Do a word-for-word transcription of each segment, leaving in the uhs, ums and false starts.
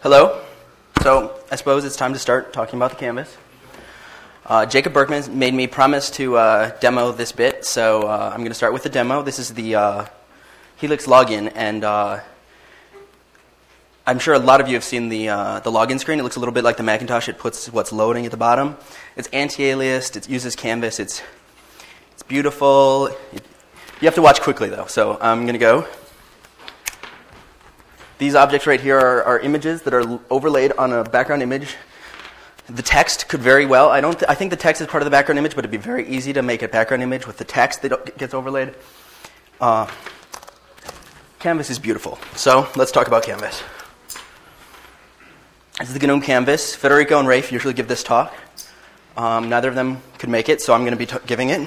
Hello. So I suppose it's time to start talking about the canvas. Uh, Jacob Berkman made me promise to uh, demo this bit, so uh, I'm going to start with the demo. This is the uh, Helix login, and uh, I'm sure a lot of you have seen the uh, the login screen. It looks a little bit like the Macintosh. It puts what's loading at the bottom. It's anti-aliased. It uses Canvas. It's it's beautiful. It, you have to watch quickly, though, so I'm going to go. These objects right here are, are images that are overlaid on a background image. The text could very well, I don't. Th- I think the text is part of the background image, but it'd be very easy to make a background image with the text that gets overlaid. Uh, Canvas is beautiful. So let's talk about Canvas. This is the GNOME Canvas. Federico and Rafe usually give this talk. Um, neither of them could make it, so I'm going to be t- giving it.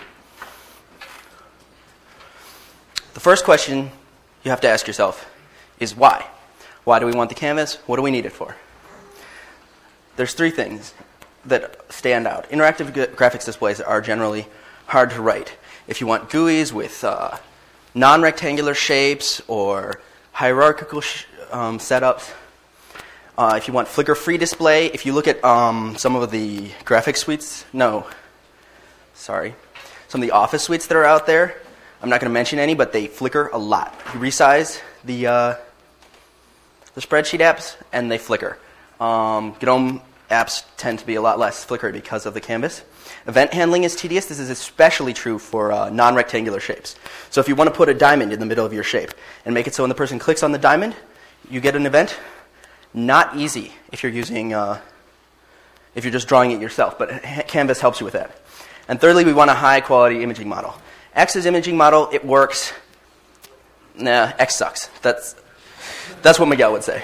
The first question you have to ask yourself is why? Why do we want the canvas? What do we need it for? There's three things that stand out. Interactive g- graphics displays are generally hard to write. If you want G U Is with uh, non-rectangular shapes or hierarchical sh- um, setups, uh, if you want flicker-free display, if you look at um, some of the graphic suites, no, sorry, some of the Office suites that are out there, I'm not going to mention any, but they flicker a lot. You resize the uh, the spreadsheet apps, and they flicker. Um, GNOME apps tend to be a lot less flickery because of the canvas. Event handling is tedious. This is especially true for uh, non-rectangular shapes. So if you want to put a diamond in the middle of your shape and make it so when the person clicks on the diamond, you get an event. Not easy if you're using, uh, if you're just drawing it yourself, but Canvas helps you with that. And thirdly, we want a high-quality imaging model. X's imaging model, it works. Nah, X sucks. That's that's what Miguel would say.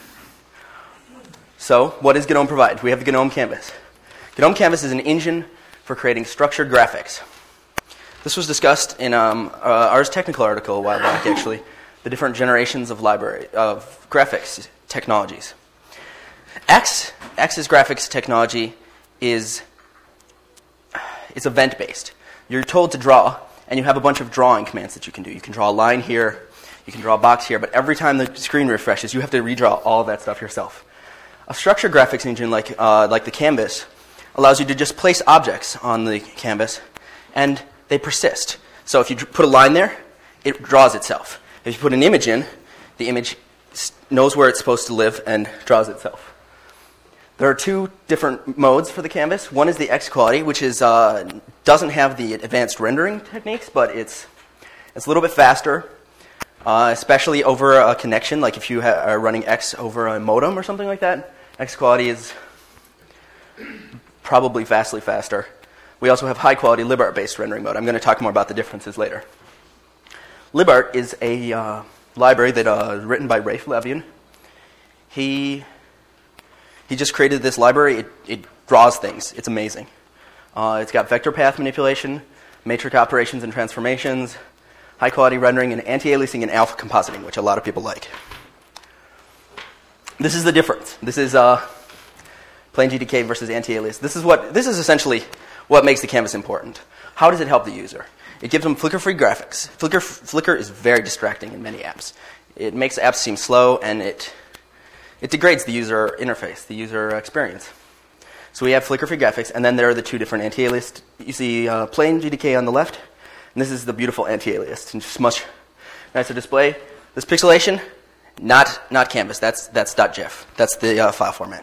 So, what does GNOME provide? We have the GNOME Canvas. GNOME Canvas is an engine for creating structured graphics. This was discussed in um, uh, Ars Technical article a while back, actually. The different generations of library of graphics technologies. X, X's graphics technology is it's event-based. You're told to draw, and you have a bunch of drawing commands that you can do. You can draw a line here, you can draw a box here, but every time the screen refreshes, you have to redraw all of that stuff yourself. A structured graphics engine like uh, like the Canvas allows you to just place objects on the canvas, and they persist. So if you put a line there, it draws itself. If you put an image in, the image knows where it's supposed to live and draws itself. There are two different modes for the canvas. One is the X quality, which is uh, doesn't have the advanced rendering techniques, but it's it's a little bit faster, uh, especially over a connection. Like if you ha- are running X over a modem or something like that, X quality is probably vastly faster. We also have high quality libart-based rendering mode. I'm going to talk more about the differences later. Libart is a uh, library that uh, written by Rafe Levian. He He just created this library. It, it draws things. It's amazing. Uh, it's got vector path manipulation, matrix operations and transformations, high-quality rendering, and anti-aliasing and alpha compositing, which a lot of people like. This is the difference. This is uh, plain G D K versus anti-alias. This is what. This is essentially what makes the canvas important. How does it help the user? It gives them flicker-free graphics. Flicker, Flicker is very distracting in many apps. It makes apps seem slow, and it It degrades the user interface, the user experience. So we have flicker-free graphics, and then there are the two different anti-alias. You see uh, plain G D K on the left, and this is the beautiful anti-alias. It's just much nicer display. This pixelation, not not canvas. That's that's .gif. That's the uh, file format.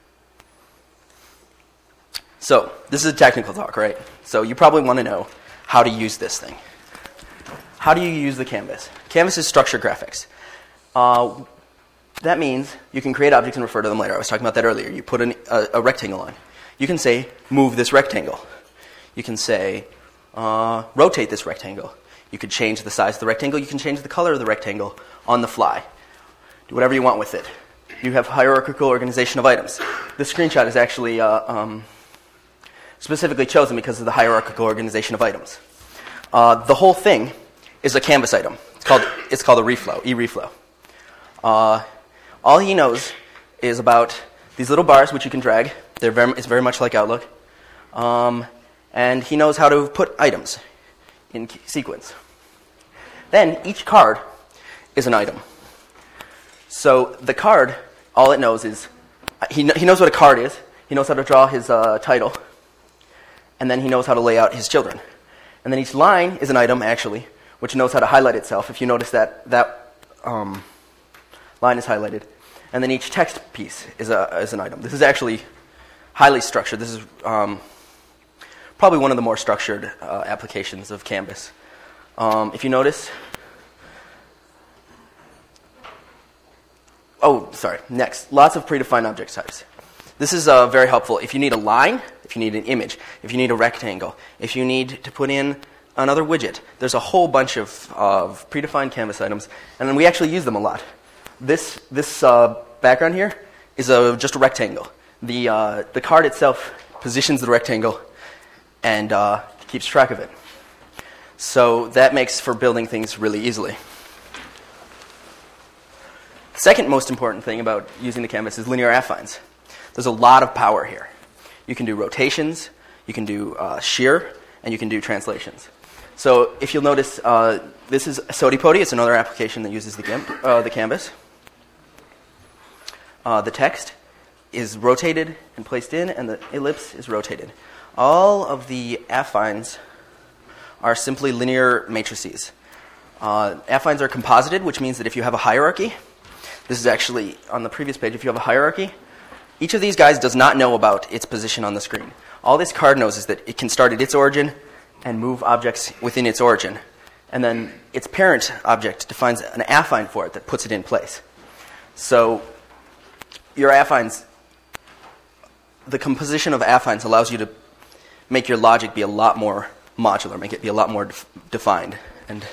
So this is a technical talk, right? So you probably want to know how to use this thing. How do you use the canvas? Canvas is structured graphics. Uh, That means you can create objects and refer to them later. I was talking about that earlier. You put an, a, a rectangle on. You can say, move this rectangle. You can say, uh, rotate this rectangle. You could change the size of the rectangle. You can change the color of the rectangle on the fly. Do whatever you want with it. You have hierarchical organization of items. This screenshot is actually uh, um, specifically chosen because of the hierarchical organization of items. Uh, the whole thing is a canvas item. It's called, it's called a reflow, e-reflow. Uh, All he knows is about these little bars, which you can drag. They're very, it's very much like Outlook. Um, and he knows how to put items in sequence. Then each card is an item. So the card all it knows is, he, kn- he knows what a card is, he knows how to draw his uh, title, and then he knows how to lay out his children. And then each line is an item, actually, which knows how to highlight itself. If you notice that that um, line is highlighted. And then each text piece is, a, is an item. This is actually highly structured. This is um, probably one of the more structured uh, applications of Canvas. Um, if you notice, oh, sorry, next, lots of predefined object types. This is uh, very helpful if you need a line, if you need an image, if you need a rectangle, if you need to put in another widget. There's a whole bunch of, of predefined Canvas items, and then we actually use them a lot. This, this uh, background here is a, just a rectangle. The, uh, the card itself positions the rectangle and uh, keeps track of it. So that makes for building things really easily. The second most important thing about using the canvas is linear affines. There's a lot of power here. You can do rotations, you can do uh, shear, and you can do translations. So if you'll notice, uh, this is SodiPodi. It's another application that uses the, gimp, uh, the canvas. Uh, the text is rotated and placed in, and the ellipse is rotated. All of the affines are simply linear matrices. Uh, affines are composited, which means that if you have a hierarchy, this is actually on the previous page, if you have a hierarchy, each of these guys does not know about its position on the screen. All this card knows is that it can start at its origin and move objects within its origin. And then its parent object defines an affine for it that puts it in place. So your affines, the composition of affines allows you to make your logic be a lot more modular, make it be a lot more def- defined. And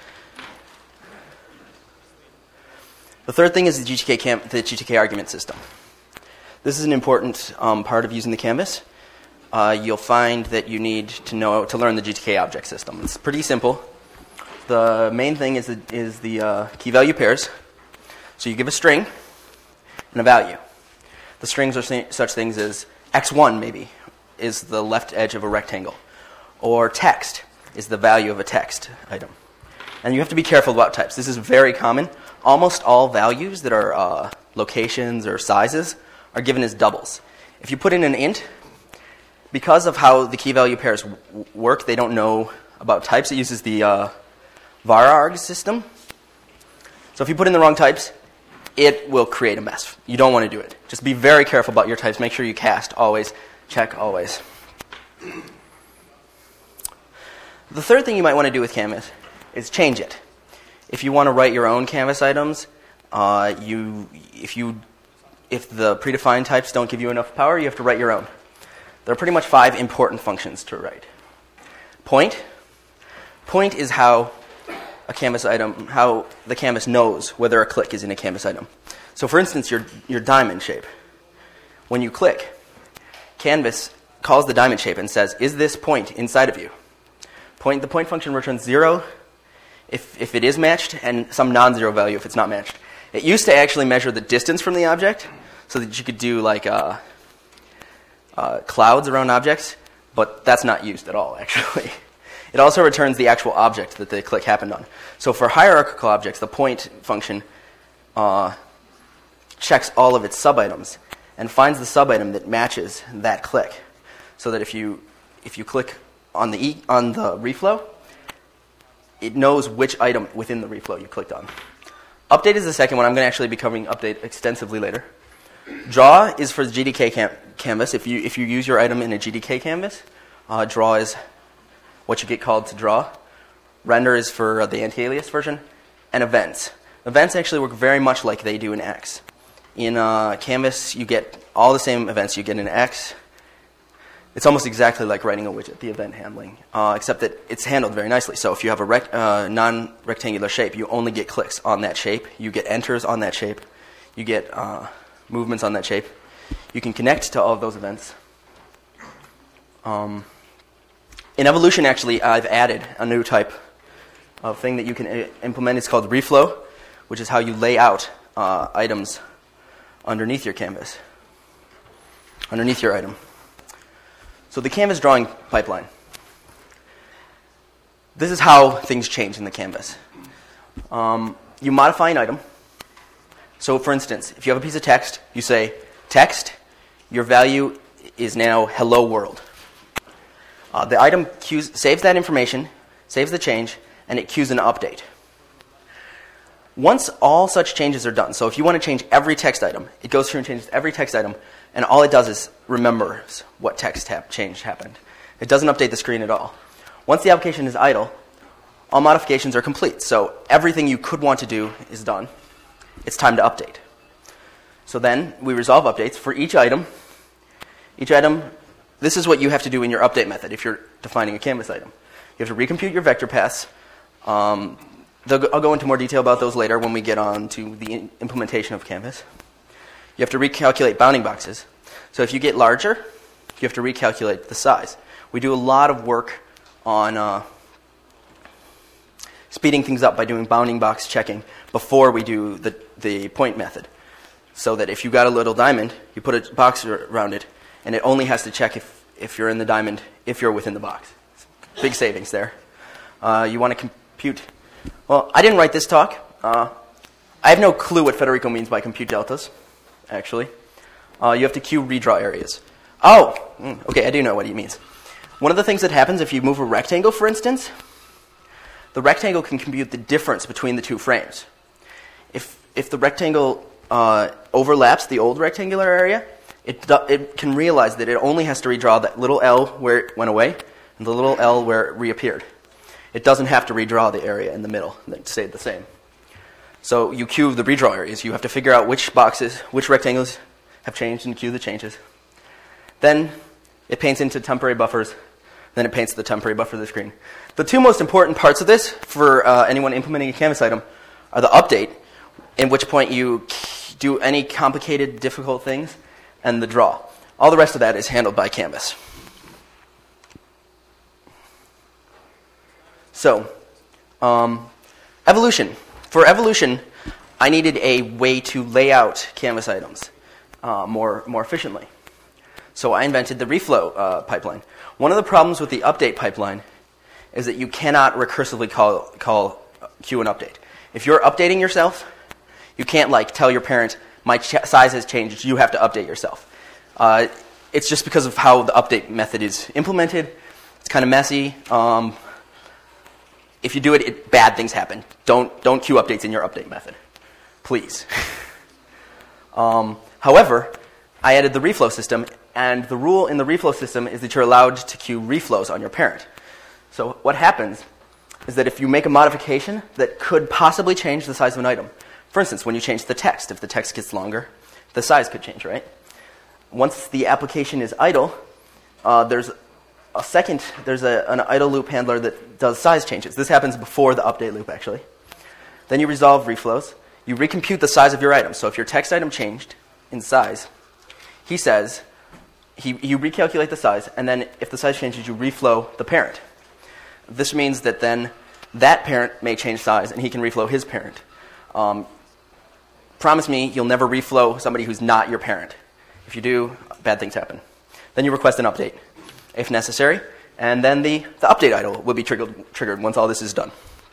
the third thing is the G T K, cam- the G T K argument system. This is an important um, part of using the canvas. Uh, you'll find that you need to know to learn the G T K object system. It's pretty simple. The main thing is the, is the uh, key value pairs. So you give a string and a value. The strings are th- such things as x one, maybe, is the left edge of a rectangle. Or text is the value of a text item. And you have to be careful about types. This is very common. Almost all values that are uh, locations or sizes are given as doubles. If you put in an int, because of how the key value pairs w- work, they don't know about types. It uses the uh, vararg system. So if you put in the wrong types, it will create a mess. You don't want to do it. Just be very careful about your types. Make sure you cast always, check always. The third thing you might want to do with Canvas is change it. If you want to write your own Canvas items, uh, you if you if the predefined types don't give you enough power, you have to write your own. There are pretty much five important functions to write. Point. Point is how a Canvas item, how the canvas knows whether a click is in a Canvas item. So for instance, your your diamond shape. When you click, Canvas calls the diamond shape and says, is this point inside of you? Point, the point function returns zero if, if it is matched, and some non-zero value if it's not matched. It used to actually measure the distance from the object so that you could do like uh, uh, clouds around objects, but that's not used at all, actually. It also returns the actual object that the click happened on. So for hierarchical objects, the point function uh, checks all of its sub-items and finds the sub-item that matches that click. So that if you if you click on the e, on the reflow, it knows which item within the reflow you clicked on. Update is the second one. I'm going to actually be covering update extensively later. Draw is for the G D K cam- canvas. If you if you use your item in a G D K canvas, uh, draw is what you get called to draw. Render is for uh, the anti-alias version. And events. Events actually work very much like they do in X. In uh, Canvas, you get all the same events you get in X. It's almost exactly like writing a widget, the event handling, uh, except that it's handled very nicely. So if you have a rec- uh, non-rectangular shape, you only get clicks on that shape. You get enters on that shape. You get uh, movements on that shape. You can connect to all of those events. Um, in Evolution, actually, I've added a new type of thing that you can I- implement. It's called reflow, which is how you lay out uh, items underneath your canvas, underneath your item. So the canvas drawing pipeline. This is how things change in the canvas. Um, you modify an item. So for instance, if you have a piece of text, you say, text, your value is now hello world. Uh, the item queues, saves that information, saves the change, and it queues an update. Once all such changes are done, so if you want to change every text item, it goes through and changes every text item, and all it does is remembers what text hap- change happened. It doesn't update the screen at all. Once the application is idle, all modifications are complete. So everything you could want to do is done. It's time to update. So then we resolve updates for each item. Each item, this is what you have to do in your update method if you're defining a Canvas item. You have to recompute your vector paths. Um, Go, I'll go into more detail about those later when we get on to the in, implementation of Canvas. You have to recalculate bounding boxes. So if you get larger, you have to recalculate the size. We do a lot of work on uh, speeding things up by doing bounding box checking before we do the, the point method. So that if you got a little diamond, you put a box around it, and it only has to check if, if you're in the diamond, if you're within the box. Big savings there. Uh, you want to compute... Well, I didn't write this talk. Uh, I have no clue what Federico means by compute deltas, actually. Uh, you have to queue redraw areas. Oh, okay, I do know what he means. One of the things that happens if you move a rectangle, for instance, the rectangle can compute the difference between the two frames. If if the rectangle uh, overlaps the old rectangular area, it, do, it can realize that it only has to redraw that little L where it went away and the little L where it reappeared. It doesn't have to redraw the area in the middle. It stayed the same. So you queue the redraw areas. You have to figure out which boxes, which rectangles have changed and queue the changes. Then it paints into temporary buffers. Then it paints the temporary buffer of the screen. The two most important parts of this for uh, anyone implementing a Canvas item are the update, in which point you do any complicated, difficult things, and the draw. All the rest of that is handled by Canvas. So, um, evolution. For evolution, I needed a way to lay out Canvas items uh, more, more efficiently. So I invented the reflow uh, pipeline. One of the problems with the update pipeline is that you cannot recursively call, call queue an update. If you're updating yourself, you can't like tell your parent, my ch- size has changed, you have to update yourself. Uh, it's just because of how the update method is implemented. It's kind of messy. Um, If you do it, it, bad things happen. Don't don't queue updates in your update method, please. um, however, I added the reflow system, and the rule in the reflow system is that you're allowed to queue reflows on your parent. So what happens is that if you make a modification that could possibly change the size of an item, for instance, when you change the text, if the text gets longer, the size could change, right? Once the application is idle, uh, there's A second, there's a, an idle loop handler that does size changes. This happens before the update loop, actually. Then you resolve reflows. You recompute the size of your item. So if your text item changed in size, he says, he, you recalculate the size, and then if the size changes, you reflow the parent. This means that then that parent may change size, and he can reflow his parent. Um, promise me you'll never reflow somebody who's not your parent. If you do, bad things happen. Then you request an update, if necessary, and then the, the update idle will be triggered, triggered once all this is done.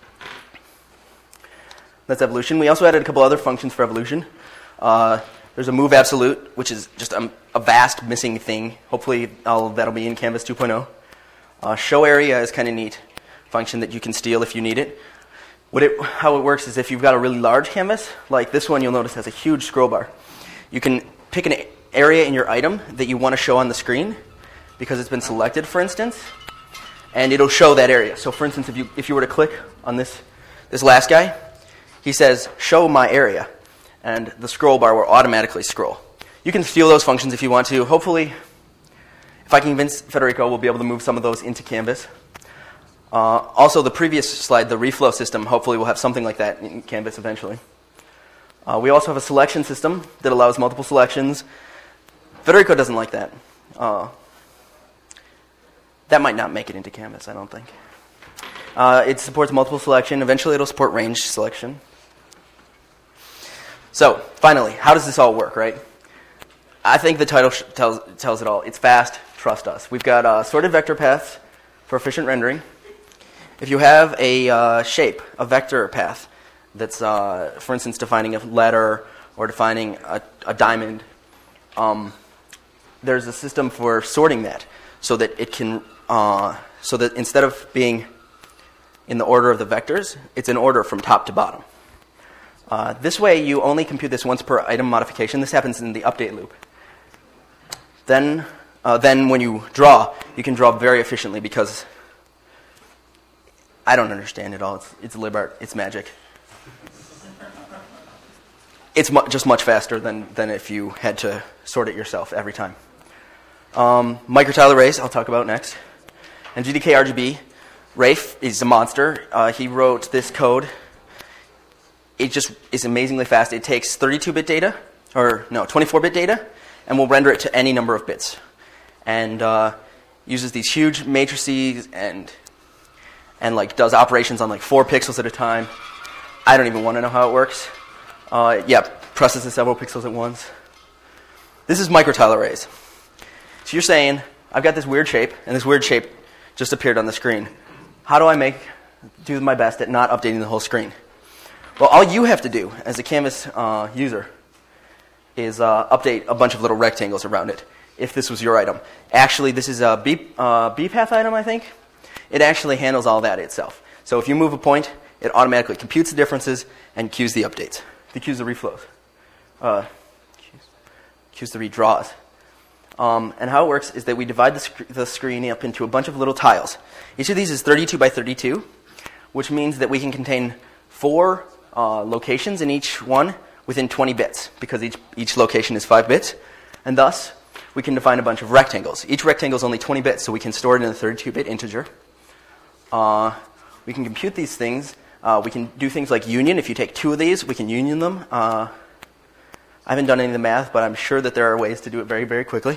That's evolution. We also added a couple other functions for evolution. Uh, there's a move absolute, which is just a, a vast missing thing. Hopefully I'll, that'll be in Canvas two point oh. Uh, show area is kind of neat function that you can steal if you need it. What it. How it works is if you've got a really large canvas, like this one you'll notice has a huge scroll bar. You can pick an area in your item that you want to show on the screen, because it's been selected, for instance, and it'll show that area. So, for instance, if you if you were to click on this this last guy, he says, show my area, and the scroll bar will automatically scroll. You can steal those functions if you want to. Hopefully, if I can convince Federico, we'll be able to move some of those into Canvas. Uh, also, the previous slide, the reflow system, hopefully we'll have something like that in Canvas eventually. Uh, we also have a selection system that allows multiple selections. Federico doesn't like that. Uh, That might not make it into Canvas, I don't think. Uh, it supports multiple selection. Eventually, it'll support range selection. So, finally, how does this all work, right? I think the title sh- tells, tells it all. It's fast. Trust us. We've got uh, sorted vector paths for efficient rendering. If you have a uh, shape, a vector path, that's, uh, for instance, defining a letter or defining a, a diamond, um, there's a system for sorting that so that it can, uh, so that instead of being in the order of the vectors, it's in order from top to bottom. Uh, this way, you only compute this once per item modification. This happens in the update loop. Then, uh, then when you draw, you can draw very efficiently because I don't understand it all. It's, it's libart. It's magic. It's mu- just much faster than, than if you had to sort it yourself every time. Um, microtile arrays, I'll talk about next. And G D K R G B, Rafe is a monster. Uh, he wrote this code. It just is amazingly fast. It takes thirty-two bit data, or no, twenty-four bit data, and will render it to any number of bits. And uh, uses these huge matrices and and like does operations on like four pixels at a time. I don't even want to know how it works. Uh, yeah, processes several pixels at once. This is microtile arrays. So you're saying, I've got this weird shape, and this weird shape just appeared on the screen. How do I make do my best at not updating the whole screen? Well, all you have to do as a Canvas uh, user is uh, update a bunch of little rectangles around it, if this was your item. Actually, this is a B, uh, B path item, I think. It actually handles all that itself. So if you move a point, it automatically computes the differences and queues the updates. It queues the reflows. Uh, queues, queues the redraws. Um, and how it works is that we divide the, sc- the screen up into a bunch of little tiles. Each of these is thirty-two by thirty-two, which means that we can contain four uh, locations in each one within twenty bits, because each, each location is five bits. And thus, we can define a bunch of rectangles. Each rectangle is only twenty bits, so we can store it in a thirty-two bit integer. Uh, we can compute these things. Uh, we can do things like union. If you take two of these, we can union them. Uh, I haven't done any of the math, but I'm sure that there are ways to do it very, very quickly.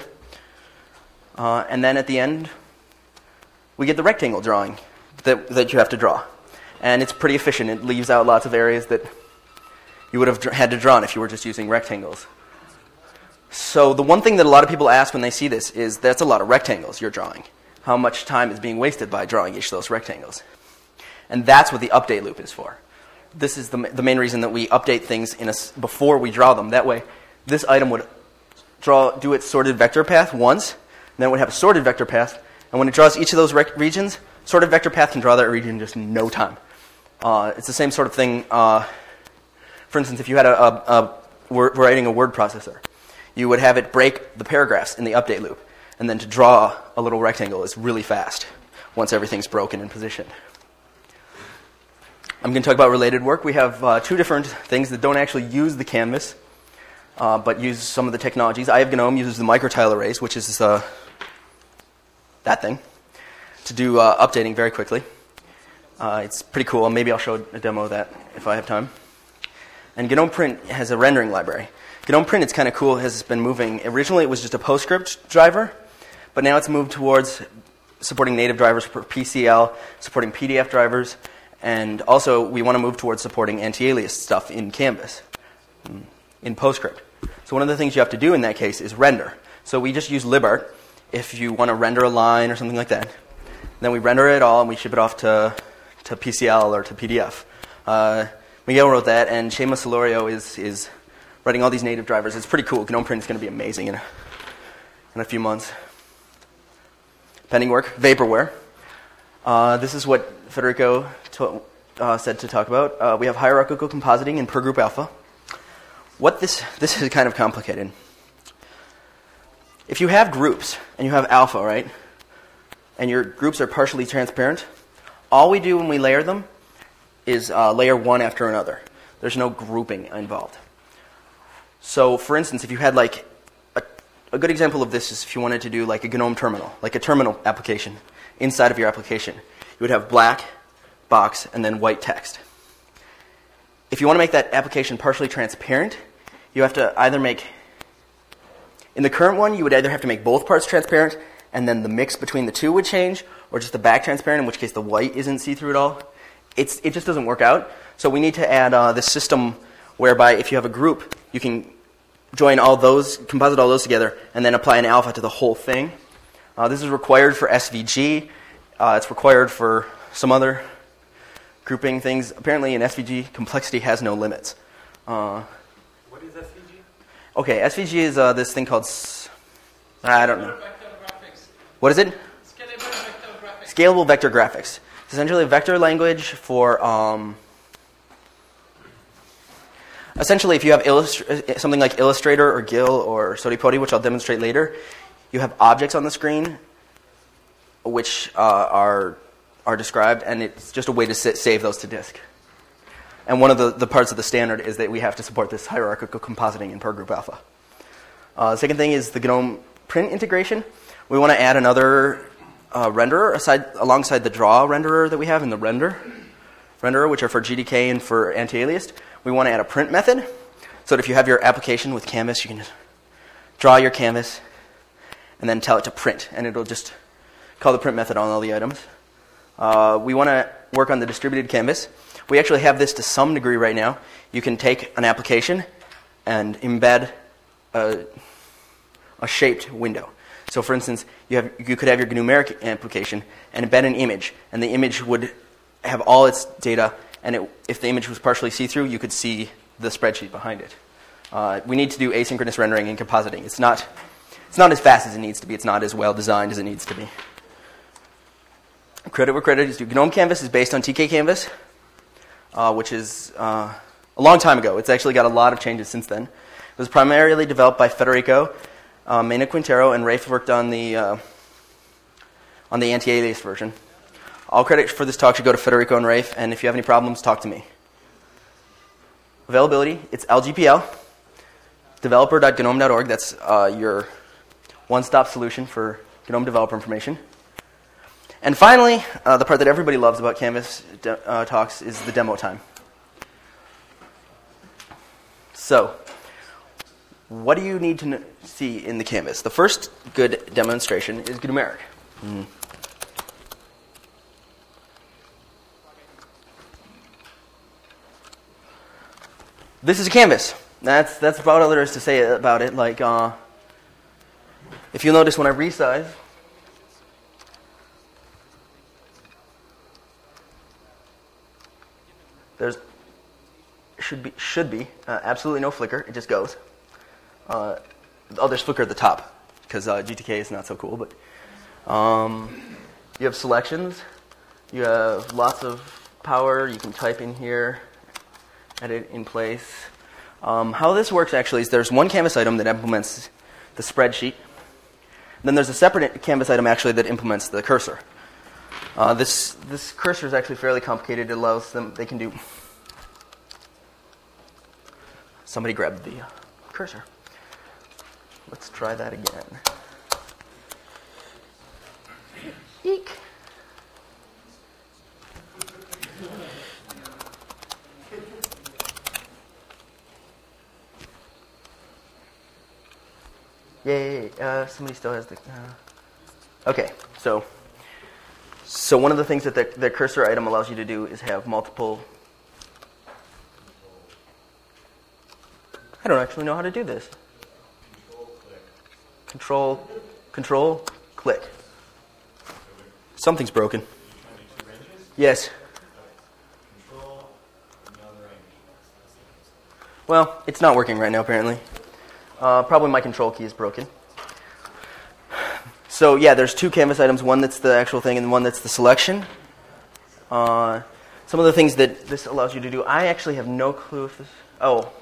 Uh, and then at the end, we get the rectangle drawing that, that you have to draw. And it's pretty efficient. It leaves out lots of areas that you would have dr- had to draw on if you were just using rectangles. So the one thing that a lot of people ask when they see this is, that's a lot of rectangles you're drawing. How much time is being wasted by drawing each of those rectangles? And that's what the update loop is for. This is the, the main reason that we update things in a, before we draw them. That way, this item would draw, do its sorted vector path once, and then it would have a sorted vector path. And when it draws each of those rec- regions, sorted vector path can draw that region in just no time. Uh, it's the same sort of thing. Uh, for instance, if you had a, a, a word, writing a word processor, you would have it break the paragraphs in the update loop. And then to draw a little rectangle is really fast once everything's broken and positioned. I'm going to talk about related work. We have uh, two different things that don't actually use the canvas, uh, but use some of the technologies. I have GNOME uses the microtile arrays, which is uh, that thing, to do uh, updating very quickly. Uh, it's pretty cool. Maybe I'll show a demo of that if I have time. And GNOME Print has a rendering library. GNOME Print, it's kind of cool, has been moving. Originally, it was just a PostScript driver, but now it's moved towards supporting native drivers for P C L, supporting P D F drivers, and also we want to move towards supporting anti-alias stuff in Canvas, in PostScript. So one of the things you have to do in that case is render. So we just use libart if you want to render a line or something like that. Then we render it all and we ship it off to, to P C L or to P D F. Uh, Miguel wrote that, and Seamus Solorio is, is writing all these native drivers. It's pretty cool. GNOME Print is going to be amazing in a, in a few months. Pending work, vaporware. Uh, this is what Federico to, uh, said to talk about. Uh, we have hierarchical compositing in per group alpha. What this this is kind of complicated. If you have groups and you have alpha, right, and your groups are partially transparent, all we do when we layer them is uh, layer one after another. There's no grouping involved. So, for instance, if you had like a, a good example of this is if you wanted to do like a GNOME terminal, like a terminal application inside of your application, you would have black box and then white text. If you want to make that application partially transparent, you have to either make, in the current one, you would either have to make both parts transparent and then the mix between the two would change, or just the back transparent, in which case the white isn't see-through at all. It's, it just doesn't work out. So we need to add uh, this system whereby if you have a group, you can join all those, composite all those together, and then apply an alpha to the whole thing. Uh, this is required for S V G. Uh, it's required for some other grouping things. Apparently in S V G, complexity has no limits. Uh, what is S V G? Okay, S V G is uh, this thing called, s- I don't know. Vector graphics. What is it? Scalable vector graphics. Scalable vector graphics. It's essentially a vector language for, um, essentially if you have illustr- something like Illustrator or Gil or SodiPodi, which I'll demonstrate later, you have objects on the screen which uh, are are described, and it's just a way to sit, save those to disk. And one of the, the parts of the standard is that we have to support this hierarchical compositing in Per Group Alpha. Uh, the second thing is the GNOME print integration. We want to add another uh, renderer aside, alongside the draw renderer that we have in the render renderer, which are for G D K and for anti-aliased. We want to add a print method, so that if you have your application with Canvas, you can just draw your canvas and then tell it to print, and it'll just call the print method on all the items. Uh, we want to work on the distributed canvas. We actually have this to some degree right now. You can take an application and embed a, a shaped window. So for instance, you, have, you could have your numeric application and embed an image, and the image would have all its data, and it, if the image was partially see-through, you could see the spreadsheet behind it. Uh, we need to do asynchronous rendering and compositing. It's not, it's not as fast as it needs to be. It's not as well designed as it needs to be. Credit where credit is due. GNOME Canvas is based on T K Canvas, uh, which is uh, a long time ago. It's actually got a lot of changes since then. It was primarily developed by Federico, uh, Mena Quintero, and Rafe worked on the uh, on the anti-alias version. All credit for this talk should go to Federico and Rafe, and if you have any problems, talk to me. Availability, it's L G P L, developer dot gnome dot org. That's uh, your one-stop solution for GNOME developer information. And finally, uh, the part that everybody loves about Canvas de- uh, talks is the demo time. So, what do you need to kn- see in the Canvas? The first good demonstration is numeric. Mm. This is a canvas. That's that's about all there is to say about it. Like, uh, if you'll notice when I resize, there's should be should be uh, absolutely no flicker. It just goes. Uh, oh, there's flicker at the top because uh, G T K is not so cool. But um, you have selections. You have lots of power. You can type in here. Edit in place. Um, how this works actually is there's one canvas item that implements the spreadsheet. Then there's a separate canvas item actually that implements the cursor. Uh, this this cursor is actually fairly complicated. It allows them, they can do... Somebody grabbed the uh, cursor. Let's try that again. Eek. Yay, uh, somebody still has the... Uh, okay, so so one of the things that the, the cursor item allows you to do is have multiple... I don't actually know how to do this. Control, click. Control, control, click. Something's broken. Yes. Well, it's not working right now, apparently. Uh, probably my control key is broken. So yeah, there's two canvas items, one that's the actual thing and one that's the selection. Uh, some of the things that this allows you to do, I actually have no clue if this... Oh.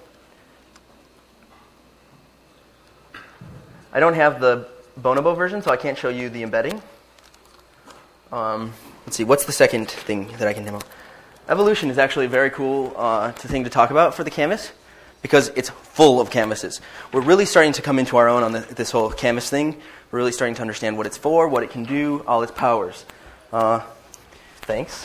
I don't have the Bonobo version, so I can't show you the embedding. Um, let's see, what's the second thing that I can demo? Evolution is actually a very cool uh, thing to talk about for the canvas, because it's full of canvases. We're really starting to come into our own on the, this whole canvas thing. We're really starting to understand what it's for, what it can do, all its powers. Uh, thanks.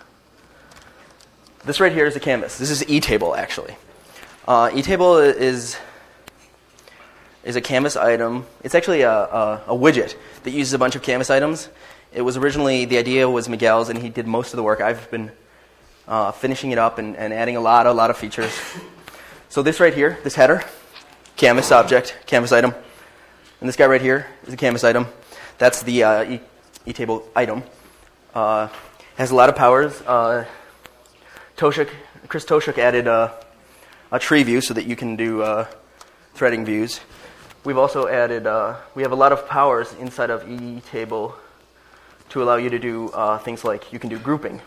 This right here is a canvas. This is eTable, actually. Uh, eTable is, is a canvas item. It's actually a, a, a widget that uses a bunch of canvas items. It was originally, the idea was Miguel's, and he did most of the work. I've been uh, finishing it up and, and adding a lot, a lot of features. So this right here, this header, canvas object, canvas item. And this guy right here is a canvas item. That's the uh, e- eTable item. Uh, has a lot of powers. Uh, Toshik, Chris Toshik added a, a tree view so that you can do uh, threading views. We've also added, uh, we have a lot of powers inside of E table to allow you to do uh, things like you can do grouping.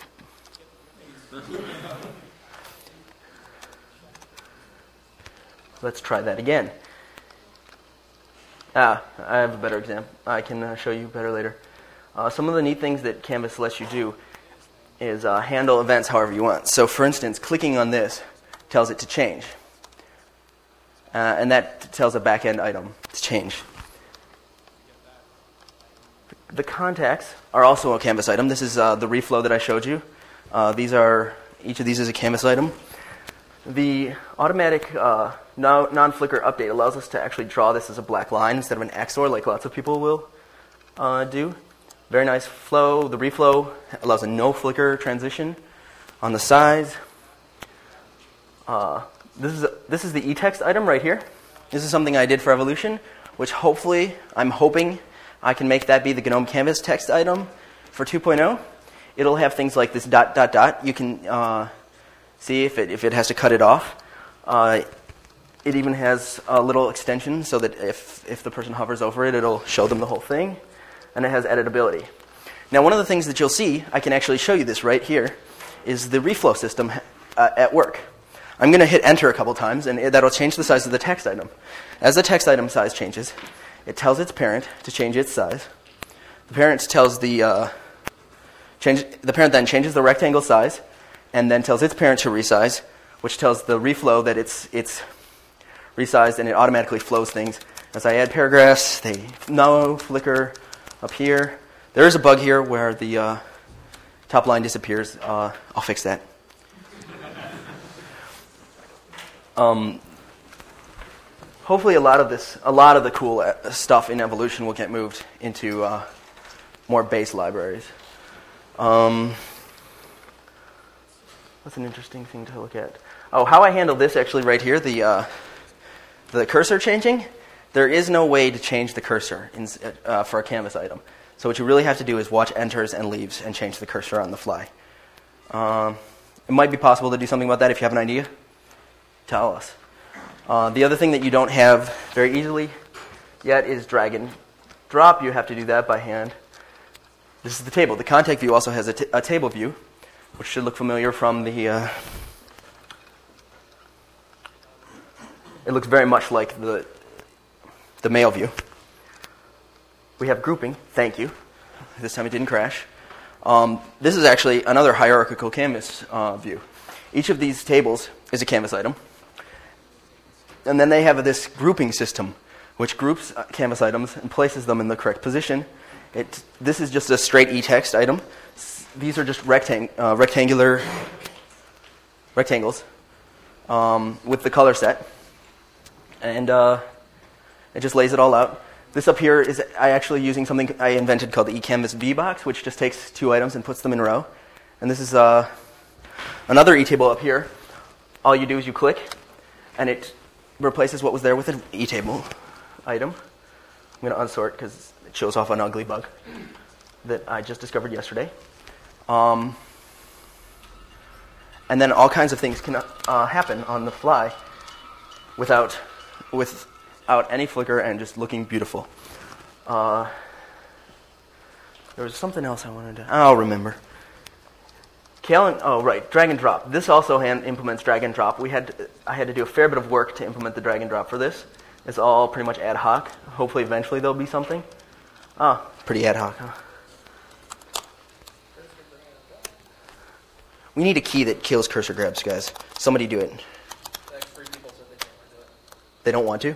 Let's try that again. Ah, I have a better example. I can uh, show you better later. Uh, some of the neat things that Canvas lets you do is uh, handle events however you want. So for instance, clicking on this tells it to change. Uh, and that tells a back-end item to change. The contacts are also a Canvas item. This is uh, the reflow that I showed you. Uh, these are each of these is a Canvas item. The automatic uh, no, non-flicker update allows us to actually draw this as a black line instead of an X O R like lots of people will uh, do. Very nice flow. The reflow allows a no-flicker transition on the sides. Uh, this is a, this is the eText item right here. This is something I did for Evolution, which hopefully, I'm hoping I can make that be the GNOME Canvas text item for two point oh. It'll have things like this dot, dot, dot. You can uh, see if it, if it has to cut it off. Uh, it even has a little extension so that if, if the person hovers over it, it'll show them the whole thing. And it has editability. Now, one of the things that you'll see, I can actually show you this right here, is the reflow system uh, at work. I'm going to hit enter a couple times, and it, that'll change the size of the text item. As the text item size changes, it tells its parent to change its size. The parent tells the uh, change. The parent then changes the rectangle size, and then tells its parent to resize, which tells the reflow that it's it's resized, and it automatically flows things. As I add paragraphs, they no flicker up here. There is a bug here where the uh, top line disappears. Uh, I'll fix that. Um, hopefully, a lot of this, a lot of the cool stuff in Evolution will get moved into uh, more base libraries. Um, what's an interesting thing to look at? Oh, how I handle this actually right here, the uh, the cursor changing. There is no way to change the cursor in, uh, for a Canvas item. So what you really have to do is watch enters and leaves and change the cursor on the fly. Um, it might be possible to do something about that. If you have an idea, tell us. Uh, the other thing that you don't have very easily yet is drag and drop. You have to do that by hand. This is the table. The contact view also has a, t- a table view, which should look familiar from the... Uh, it looks very much like the the mail view. We have grouping. Thank you. This time it didn't crash. Um, this is actually another hierarchical Canvas uh, view. Each of these tables is a Canvas item. And then they have this grouping system, which groups uh, Canvas items and places them in the correct position. It, this is just a straight eText item. S- these are just rectang- uh, rectangular rectangles um, with the color set. And uh, it just lays it all out. This up here is I actually using something I invented called the eCanvas V-Box, which just takes two items and puts them in a row. And this is uh, another eTable up here. All you do is you click, and it replaces what was there with an eTable item. I'm going to unsort because it shows off an ugly bug that I just discovered yesterday. Um, and then all kinds of things can uh, happen on the fly without with. out any flicker and just looking beautiful. Uh, there was something else I wanted to... I'll remember. Kalen, oh, right, drag and drop. This also hand, implements drag and drop. We had to, I had to do a fair bit of work to implement the drag and drop for this. It's all pretty much ad hoc. Hopefully eventually there'll be something. Ah, pretty ad hoc, huh? We need a key that kills cursor grabs, guys. Somebody do it. They don't want to?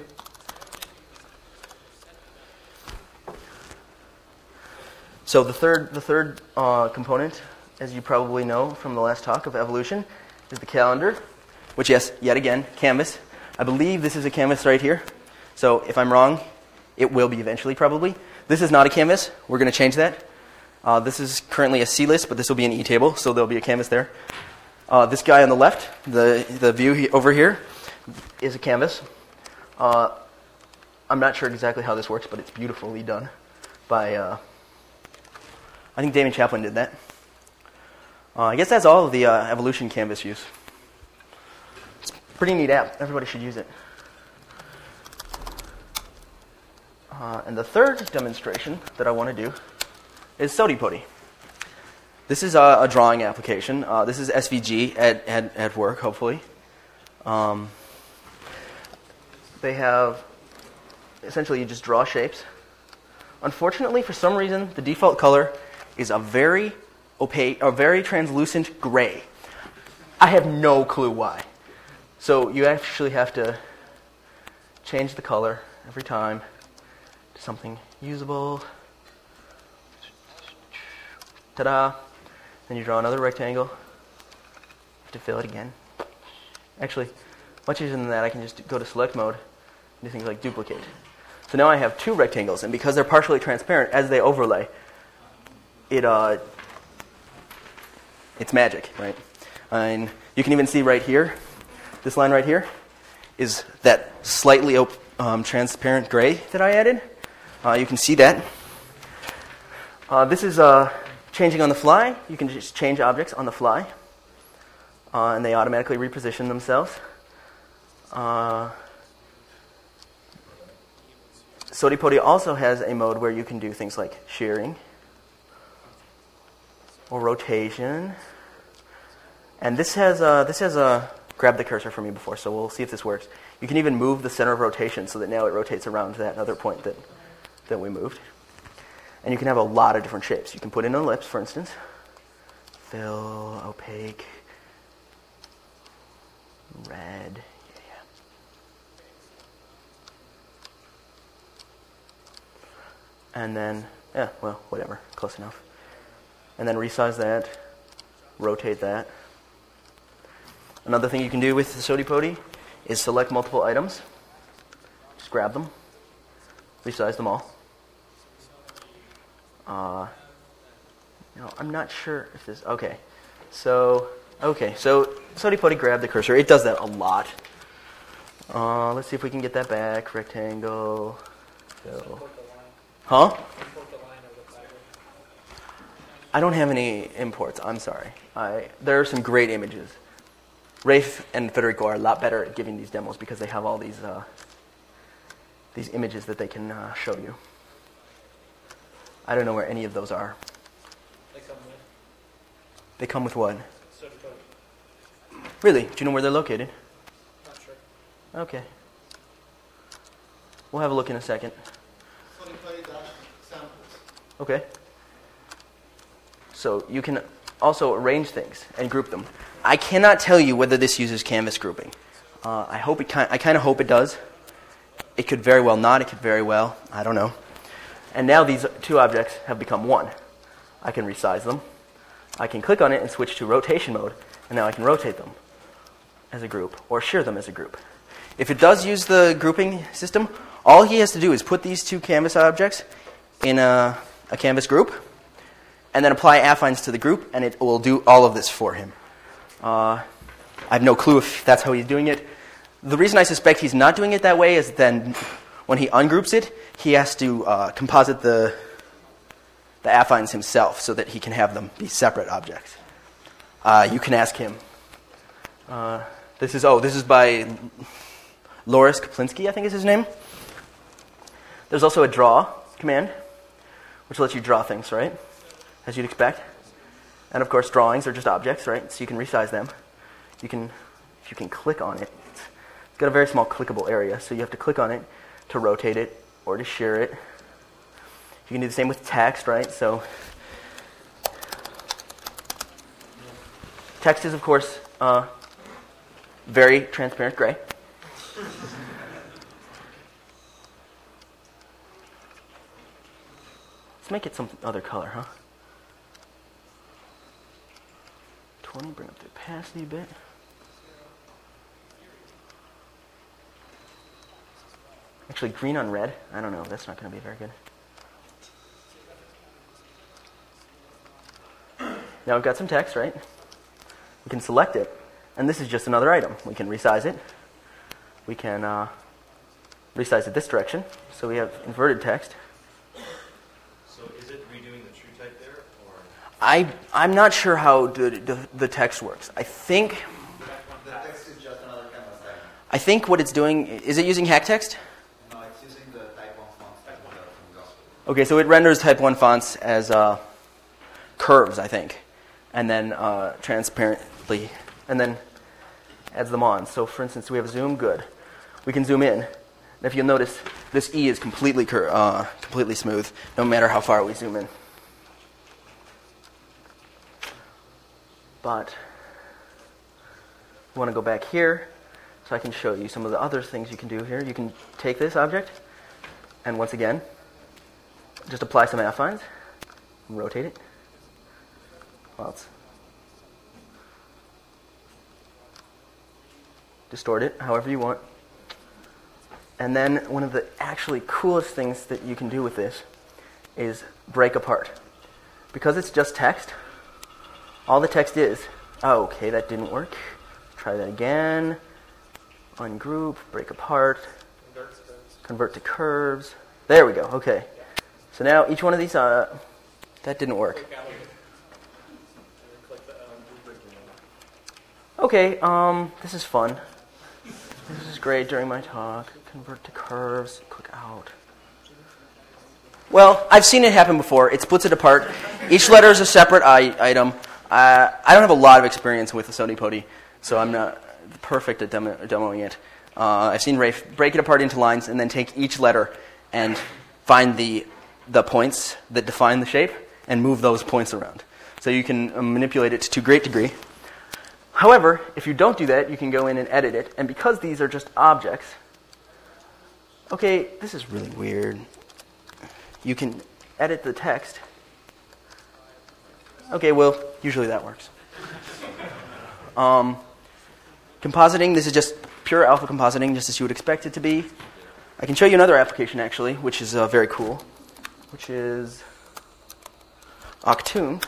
So the third, the third uh, component, as you probably know from the last talk of Evolution, is the calendar, which, yes, yet again, Canvas. I believe this is a Canvas right here. So if I'm wrong, it will be eventually, probably. This is not a Canvas. We're going to change that. Uh, this is currently a C list, but this will be an eTable, so there'll be a Canvas there. Uh, this guy on the left, the the view he, over here, is a Canvas. Uh, I'm not sure exactly how this works, but it's beautifully done by... Uh, I think Damien Chaplin did that. Uh, I guess that's all of the uh, Evolution Canvas use. It's a pretty neat app. Everybody should use it. Uh, and the third demonstration that I want to do is SodiPodi. This is a, a drawing application. Uh, this is S V G at, at, at work, hopefully. Um, they have, essentially you just draw shapes. Unfortunately, for some reason, the default color is a very opaque, a very translucent gray. I have no clue why. So you actually have to change the color every time to something usable. Ta-da! Then you draw another rectangle. You have to fill it again. Actually, much easier than that, I can just go to select mode and do things like duplicate. So now I have two rectangles, and because they're partially transparent, as they overlay, it uh, it's magic, right? And you can even see right here, this line right here, is that slightly op- um, transparent gray that I added. Uh, you can see that. Uh, this is uh, changing on the fly. You can just change objects on the fly, uh, and they automatically reposition themselves. Uh, SodiPodi also has a mode where you can do things like shearing or rotation. And this has a, this has a, grabbed the cursor for me before, so we'll see if this works. You can even move the center of rotation so that now it rotates around to that other point that, that we moved. And you can have a lot of different shapes. You can put in an ellipse, for instance. Fill, opaque, red. And then, yeah, well, whatever, close enough. And then resize that, rotate that. Another thing you can do with the SodiPodi is select multiple items. Just grab them, resize them all. Uh, no, I'm not sure if this, okay. So, okay, so SodiPodi grabbed the cursor. It does that a lot. Uh, let's see if we can get that back. Rectangle, fill. Huh? I don't have any imports. I'm sorry. I, there are some great images. Rafe and Federico are a lot better at giving these demos because they have all these uh, these images that they can uh, show you. I don't know where any of those are. They come with. They come with what? SodiPodi. Really? Do you know where they're located? Not sure. Okay. We'll have a look in a second. Okay. So you can also arrange things and group them. I cannot tell you whether this uses canvas grouping. Uh, I hope it. Ki- I kind of hope it does. It could very well not. It could very well. I don't know. And now these two objects have become one. I can resize them. I can click on it and switch to rotation mode, and now I can rotate them as a group or shear them as a group. If it does use the grouping system, all he has to do is put these two canvas objects in a, a canvas group, and then apply affines to the group, and it will do all of this for him. Uh, I have no clue if that's how he's doing it. The reason I suspect he's not doing it that way is then when he ungroups it, he has to uh, composite the, the affines himself so that he can have them be separate objects. Uh, you can ask him. Uh, this is, oh, this is by Loris Kaplinski, I think is his name. There's also a draw command, which lets you draw things, right? As you'd expect. And of course, drawings are just objects, right? So you can resize them. You can, if you can click on it, it's got a very small clickable area, so you have to click on it to rotate it or to shear it. You can do the same with text, right? So text is, of course, uh, very transparent gray. Let's make it some other color, huh? twenty, bring up the opacity a bit. Actually, green on red, I don't know, that's not going to be very good. Now we've got some text, right? We can select it, and this is just another item. We can resize it. We can uh, resize it this direction, so we have inverted text. So is it redoing the true type there, or? I, I'm not sure how the, the, the text works. I think... The text is just another canvas item. I think what it's doing... Is it using hack text? No, it's using the type one font. Type one. Okay, so it renders type one fonts as uh, curves, I think, and then uh, transparently, and then adds them on. So for instance, we have zoom, good. We can zoom in. And if you'll notice, this E is completely cur- uh, completely smooth, no matter how far we zoom in. But we want to go back here, so I can show you some of the other things you can do here. You can take this object, and once again, just apply some affines, and rotate it. Well, it's distort it however you want. And then one of the actually coolest things that you can do with this is break apart. Because it's just text, all the text is, oh, okay, that didn't work. Try that again. Ungroup, break apart, convert to curves. There we go, okay. So now each one of these, uh, that didn't work. Okay, um, this is fun. This is great during my talk. Convert to curves, click out. Well, I've seen it happen before. It splits it apart. Each letter is a separate I- item. Uh, I don't have a lot of experience with the SodiPodi, so I'm not perfect at demo- demoing it. Uh, I've seen Rafe break it apart into lines and then take each letter and find the the points that define the shape and move those points around. So you can uh, manipulate it to a great degree. However, if you don't do that, you can go in and edit it. And because these are just objects, okay, this is really weird. You can edit the text. Okay, well, usually that works. Um, compositing, this is just pure alpha compositing, just as you would expect it to be. I can show you another application, actually, which is uh, very cool, which is Octung.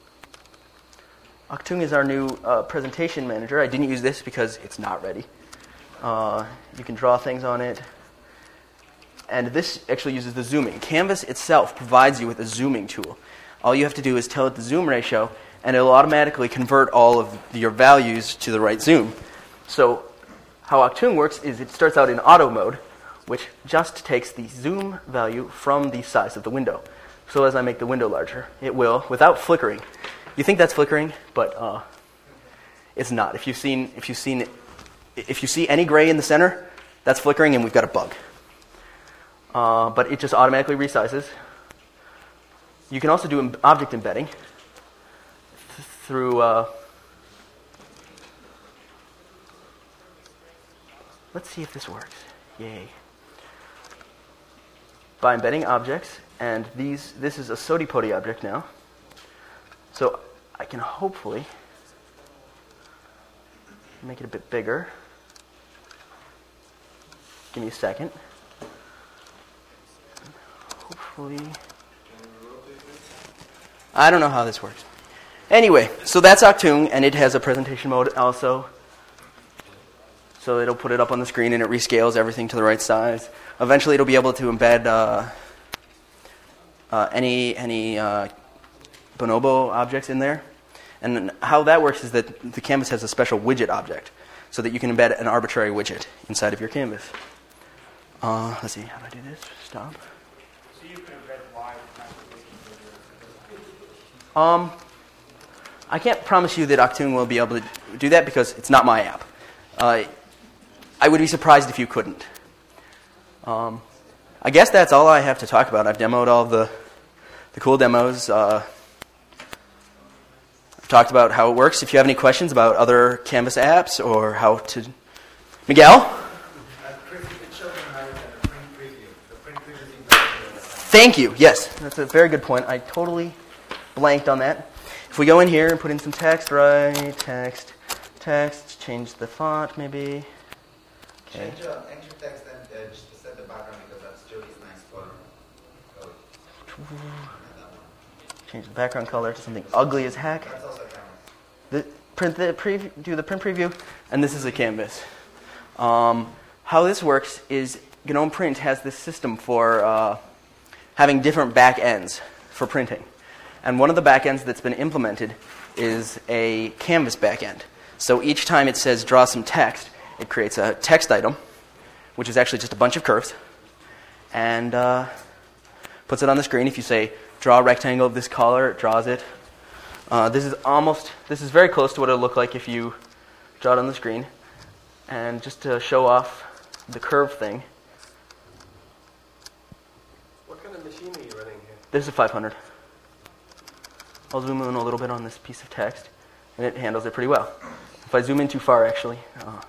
Octung is our new uh, presentation manager. I didn't use this because it's not ready. Uh, you can draw things on it. And this actually uses the zooming. Canvas itself provides you with a zooming tool. All you have to do is tell it the zoom ratio, and it'll automatically convert all of your values to the right zoom. So how Octung works is it starts out in auto mode, which just takes the zoom value from the size of the window. So as I make the window larger, it will, without flickering. You think that's flickering, but uh, it's not. If you've seen, if you've seen, if you see any gray in the center, that's flickering, and we've got a bug. Uh, but it just automatically resizes. You can also do em- object embedding th- through. Uh, let's see if this works. Yay! By embedding objects, and these. This is a SodiPodi object now. So I can hopefully make it a bit bigger. Give me a second. Hopefully. I don't know how this works. Anyway, so that's Octung, and it has a presentation mode also. So it'll put it up on the screen, and it rescales everything to the right size. Eventually, it'll be able to embed uh, uh, any any uh, Bonobo objects in there. And how that works is that the canvas has a special widget object, so that you can embed an arbitrary widget inside of your canvas. Uh, let's see, how do I do this? Stop. So you can embed live Um, I can't promise you that Octung will be able to do that because it's not my app. Uh, I would be surprised if you couldn't. Um, I guess that's all I have to talk about. I've demoed all of the, the cool demos. Uh, I've talked about how it works. If you have any questions about other Canvas apps or how to... Miguel? Thank you. Yes, that's a very good point. I totally blanked on that. If we go in here and put in some text, right, text, text, change the font maybe. Okay. Change your entry text and uh, just set the background because that's Jody's nice color. Oh. Change the background color to something ugly as heck. That's also a camera. The print the preview, do the print preview, and this is a canvas. Um, how this works is GNOME Print has this system for uh, having different back ends for printing. And one of the back ends that's been implemented is a canvas back end. So each time it says draw some text, it creates a text item, which is actually just a bunch of curves. And uh, puts it on the screen. If you say, draw a rectangle of this color, it draws it. Uh, this is almost, this is very close to what it would look like if you draw it on the screen. And just to show off the curve thing. What kind of machine are you running here? This is a five hundred. I'll zoom in a little bit on this piece of text, and it handles it pretty well. If I zoom in too far, actually. Uh,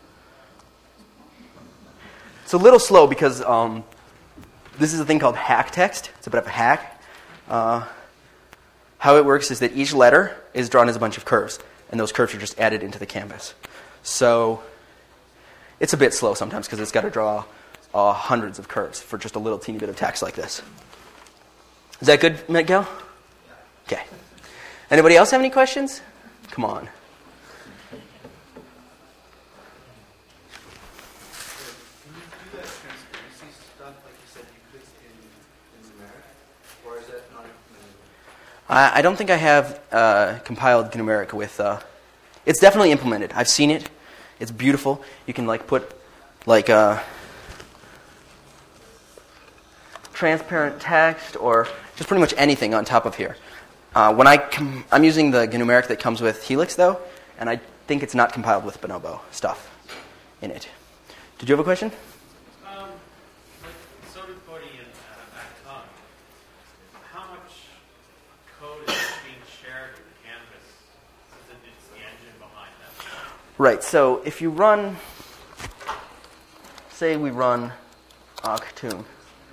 it's a little slow because um, this is a thing called hack text. It's a bit of a hack. Uh, how it works is that each letter is drawn as a bunch of curves, and those curves are just added into the canvas. So it's a bit slow sometimes because it's got to draw uh, hundreds of curves for just a little teeny bit of text like this. Is that good, Miguel? Okay. Anybody else have any questions? Come on. When you do that transparency stuff, like you said, you put in, in numeric, or is that not implemented? I, I don't think I have uh, compiled Numeric with. Uh, it's definitely implemented. I've seen it. It's beautiful. You can like put like uh, transparent text or just pretty much anything on top of here. Uh, when I com- I'm using the Numeric that comes with Helix though, and I think it's not compiled with Bonobo stuff in it. Did you have a question? Um, like SodiPodi and uh, Acton, how much code is being shared with the canvas since it's the engine behind that? Right. So if you run, say we run Octoon,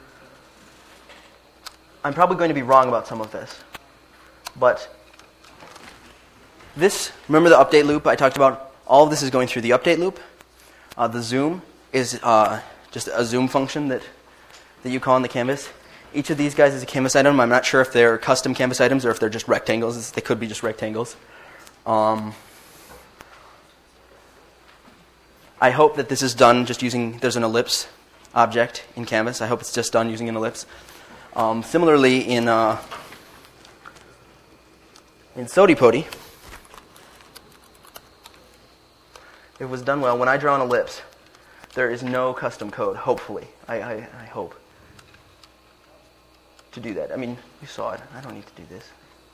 I'm probably going to be wrong about some of this. But this, remember the update loop I talked about? All of this is going through the update loop. Uh, the zoom is uh, just a zoom function that, that you call in the canvas. Each of these guys is a canvas item. I'm not sure if they're custom canvas items or if they're just rectangles. They could be just rectangles. Um, I hope that this is done just using, there's an ellipse object in Canvas. I hope it's just done using an ellipse. Um, similarly, in uh, in SodiPodi, it was done well. When I draw an ellipse, there is no custom code, hopefully. I, I, I hope to do that. I mean, you saw it. I don't need to do this.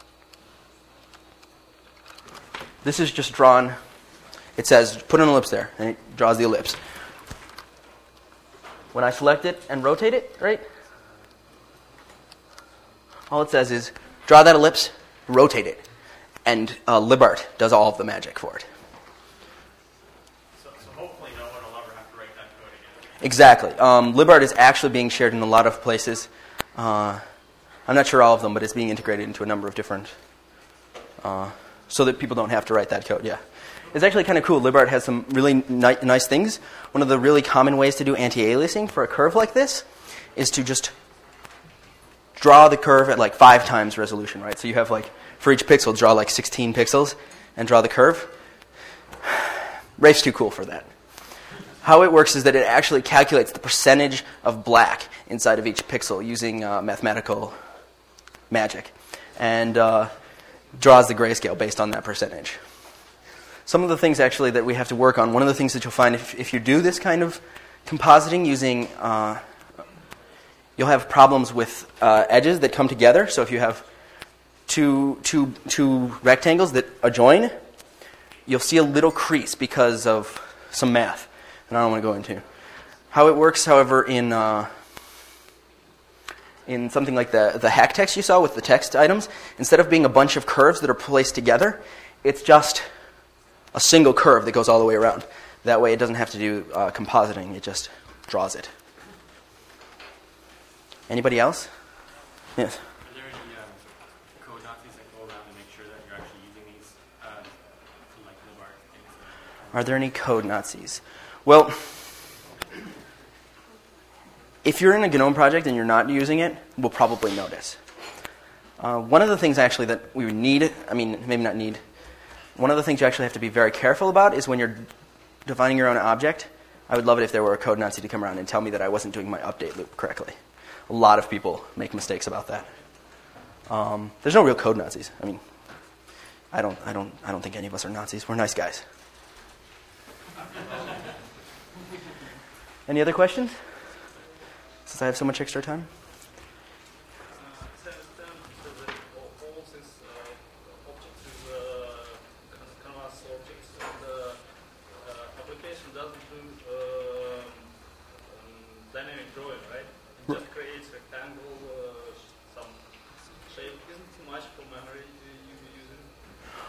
This is just drawn. It says, put an ellipse there, and it draws the ellipse. When I select it and rotate it, right? All it says is, draw that ellipse, rotate it. And uh, libart does all of the magic for it. So, so hopefully no one will ever have to write that code again. Exactly. Um, libart is actually being shared in a lot of places. Uh, I'm not sure all of them, but it's being integrated into a number of different, uh, so that people don't have to write that code, yeah. It's actually kind of cool. libart has some really ni- nice things. One of the really common ways to do anti-aliasing for a curve like this is to just draw the curve at like five times resolution, right? So you have like, for each pixel, draw like sixteen pixels and draw the curve. Rafe's too cool for that. How it works is that it actually calculates the percentage of black inside of each pixel using uh, mathematical magic and uh, draws the grayscale based on that percentage. Some of the things actually that we have to work on, one of the things that you'll find if, if you do this kind of compositing using, uh, you'll have problems with uh, edges that come together. So if you have two, two, two rectangles that adjoin, you'll see a little crease because of some math, and I don't want to go into. How it works, however, in uh, in something like the, the hack text you saw with the text items, instead of being a bunch of curves that are placed together, it's just a single curve that goes all the way around. That way it doesn't have to do uh, compositing, it just draws it. Anybody else? Yes? Are there any um, code Nazis that go around and make sure that you're actually using these, um, like libart things? Are there any code Nazis? Well, if you're in a GNOME project and you're not using it, we'll probably notice. Uh, one of the things actually that we would need, I mean, maybe not need, one of the things you actually have to be very careful about is when you're defining your own object, I would love it if there were a code Nazi to come around and tell me that I wasn't doing my update loop correctly. A lot of people make mistakes about that. Um, there's no real code Nazis. I mean, I don't, I don't, I don't think any of us are Nazis. We're nice guys. Any other questions? Since I have so much extra time.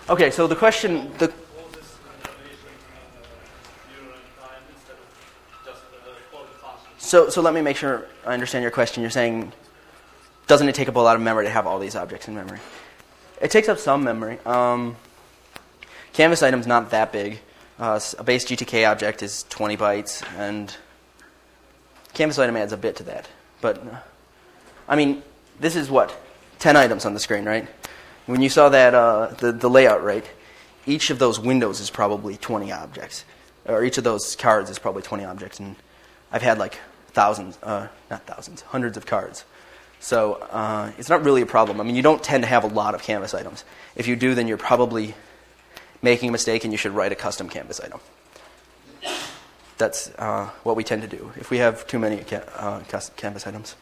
Okay, so the question, the All this innovation uh, euro and time instead of just uh, quality function. so so let me make sure I understand your question. You're saying, doesn't it take up a lot of memory to have all these objects in memory? It takes up some memory. Um, Canvas item's not that big. Uh, a base G T K object is twenty bytes, and Canvas item adds a bit to that. But, uh, I mean, this is what? ten items on the screen, right? When you saw that, uh, the, the layout, right, each of those windows is probably twenty objects. Or each of those cards is probably twenty objects. And I've had like thousands, uh, not thousands, hundreds of cards. So uh, it's not really a problem. I mean, you don't tend to have a lot of Canvas items. If you do, then you're probably making a mistake and you should write a custom Canvas item. That's uh, what we tend to do if we have too many ca- uh, custom Canvas items.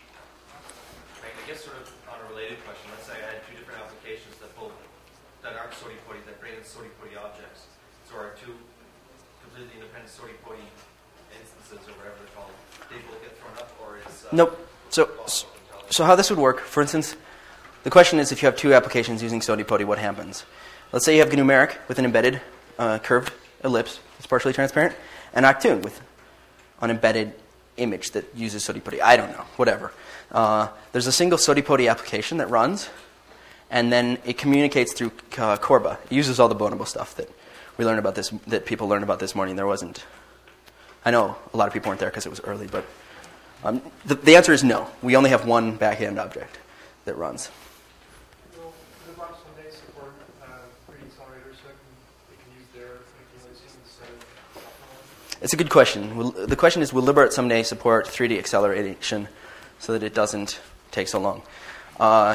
Right, I guess sort of on a related question, let's say I had two different applications that both that aren't SOTI-POTI, that bring in SOTI-POTI objects. So our two completely independent SOTI-POTI instances or whatever they're called, they both get thrown up, or is uh, Nope. So, so how this would work, for instance, the question is if you have two applications using SOTI-POTI, what happens? Let's say you have Numeric with an embedded uh, curved ellipse that's partially transparent, and Octoon with an embedded image that uses SOTI-POTI. I don't know, whatever. Uh, there's a single SOTI-POTI application that runs, and then it communicates through uh, Corba. It uses all the bonable stuff that we learned about this, that people learned about this morning. There wasn't. I know a lot of people weren't there because it was early, but um, the, the answer is no. We only have one backend object that runs. Will Libart someday support uh, three D accelerators so they can use their manipulations instead of optimal? It's a good question. Will, the question is, will Libart someday support three D acceleration so that it doesn't take so long? Uh,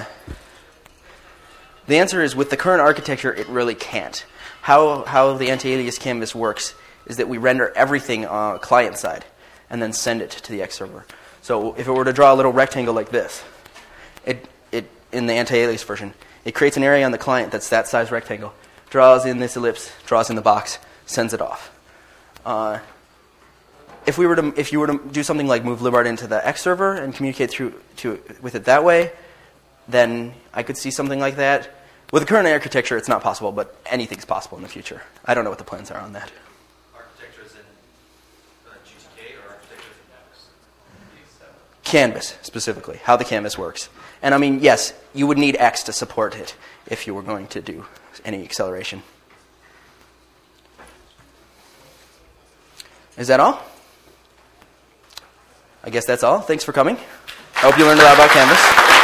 the answer is, with the current architecture, it really can't. How, how the anti-alias canvas works is that we render everything uh, client side and then send it to the X server. So if it were to draw a little rectangle like this, it, it in the anti-alias version, it creates an area on the client that's that size rectangle, draws in this ellipse, draws in the box, sends it off. Uh, if we were to, if you were to do something like move Libart into the X server and communicate through to with it that way, then I could see something like that. With the current architecture, it's not possible, but anything's possible in the future. I don't know what the plans are on that. architecture is in uh, G T K or architecture is in X? Canvas, specifically, how the canvas works. And I mean, yes, you would need X to support it if you were going to do any acceleration. Is that all? I guess that's all. Thanks for coming. I hope you learned a lot about Canvas.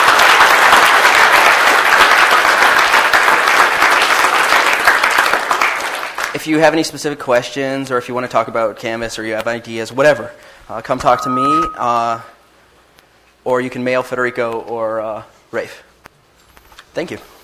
If you have any specific questions, or if you want to talk about Canvas, or you have ideas, whatever, uh, come talk to me, uh, or you can mail Federico or uh, Rafe. Thank you.